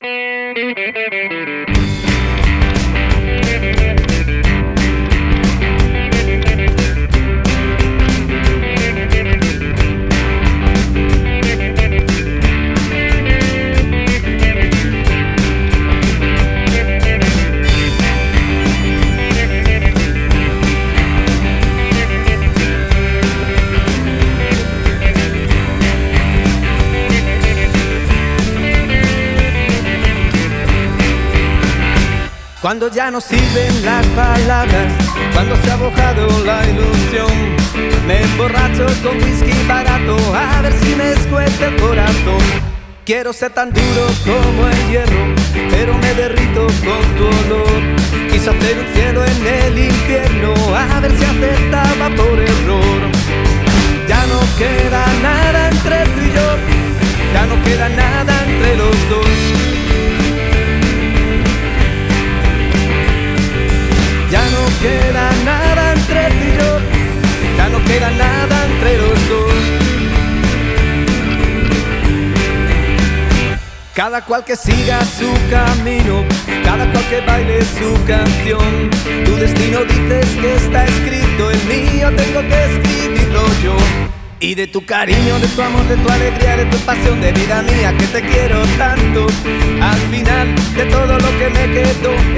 Cuando ya no sirven las palabras, cuando se ha bojado la ilusión, me emborracho con whisky barato a ver si me escuece el corazón. Quiero ser tan duro como el hierro, pero me derrito con tu olor. Quise hacer un cielo en el infierno, a ver si acertaba por error. Ya no queda nada entre tú y yo, ya no queda nada entre los dos. Ya no queda nada entre tú y yo, ya no queda nada entre los dos. Cada cual que siga su camino, cada cual que baile su canción. Tu destino dices que está escrito, el mío tengo que escribirlo yo. Y de tu cariño, de tu amor, de tu alegría, de tu pasión, de vida mía que te quiero tanto. Al final de todo lo que me quedó,